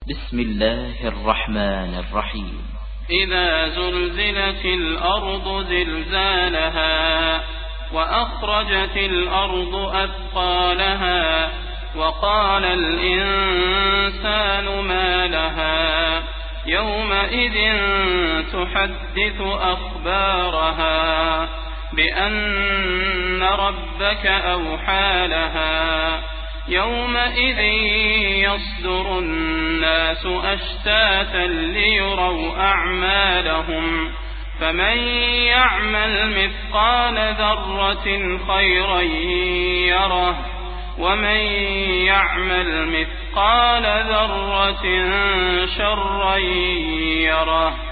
بسم الله الرحمن الرحيم. إذا زلزلت الأرض زلزالها وأخرجت الأرض أثقالها وقال الإنسان ما لها يومئذ تحدث أخبارها بأن ربك أوحى لها يومئذ يصدر الناس أشتاتا ليروا أعمالهم فمن يعمل مثقال ذرة خيرا يره ومن يعمل مثقال ذرة شرا يره.